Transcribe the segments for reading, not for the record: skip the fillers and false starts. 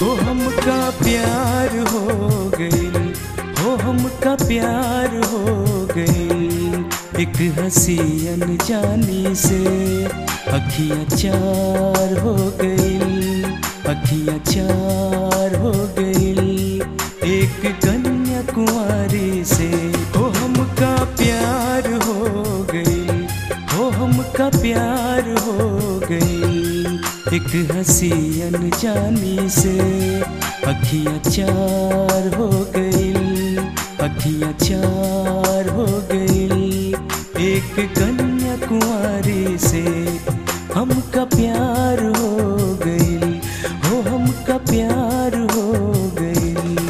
हो हमका प्यार हो गइल, हो हमका प्यार हो गइल। एक हंसी अनजानी से अखियाँ चार हो गइल, अखियाँ चार हो गइल। एक कन्या कुंवारी से हो हमका प्यार हो गइल, हो हमका प्यार हो गइल। एक हंसी अनजानी से अखियाँ चार हो गइल, अखियाँ चार हो गइल। एक कन्या कुंवारी से हमका प्यार हो गइल, हो हमका प्यार हो गइल।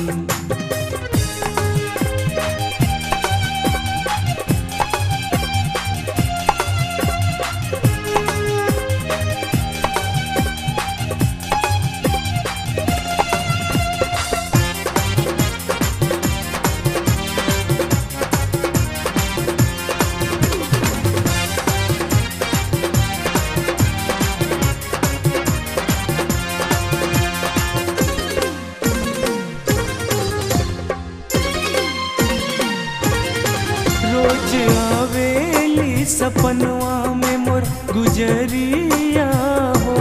रोज आवेली सपनवा में मोर गुजरिया हो,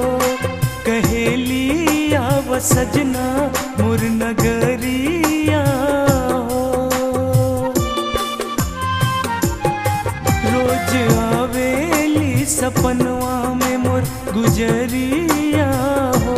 कहेली आव सजना मोर नगरिया हो। रोज आवेली सपनवा में मोर गुजरिया हो,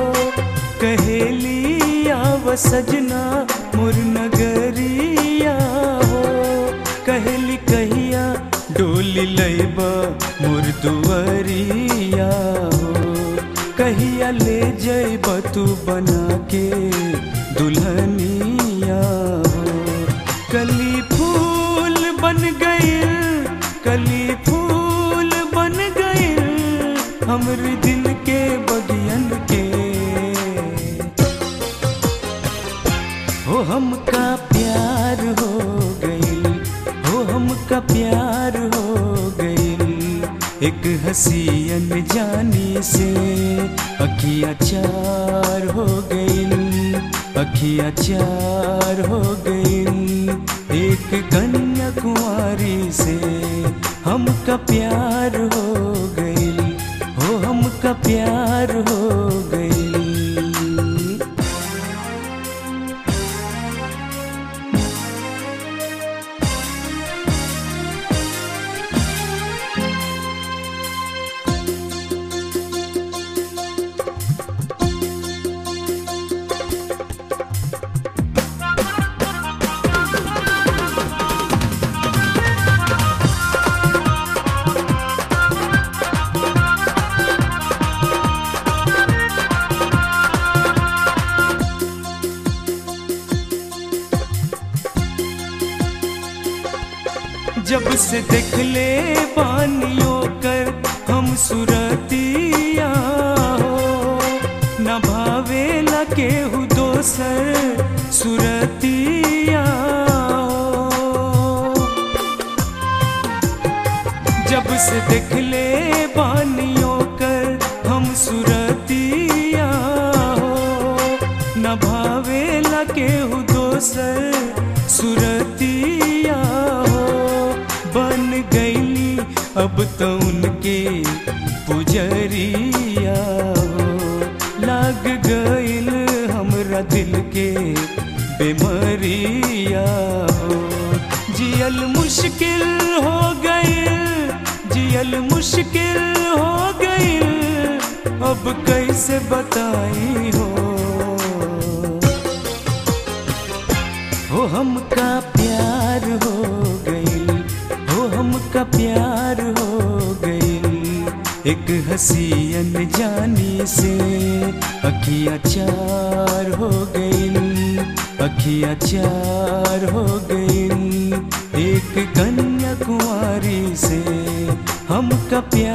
कहेली आव सजना मोर नगरिया हो। कहली कहिया डोली लैबा मोर दुआरिया हो, कहिया ले जैबा तू बना के दुल्हनिया हो। कली फूल बन गइल, कली फूल बन गइल हमर दिल के बगियन के। हो हमका प्यार हो गइल, हो हमका प्यार हो गइल। एक हंसी अनजानी से अखियाँ चार हो गइल, अखियाँ चार हो गइल। एक कन्या कुंवारी से हमका प्यार हो गइल, हो हमका प्यार हो गइल। जब से देख ले बानियों कर हम सुरतिया हो, न भावेला केहू दोसर सुरतिया हो। जब से देख ले बानियों कर हम सुरतिया हो, न भावेला केहू दोसर सुरतिया हो। बन गईली अब तो उनके पुजरिया हो, लाग गईल हमरा दिल के बेमरिया हो। जियल मुश्किल हो गईल, जियल मुश्किल हो गईल अब कैसे बताई हो। हो हमका प्यार हो गइल, हो हमका प्यार हो गइल। एक हंसी अनजानी से अखियाँ चार हो गइल, अखियाँ चार हो गइल। एक कन्या कुंवारी से हमका प्यार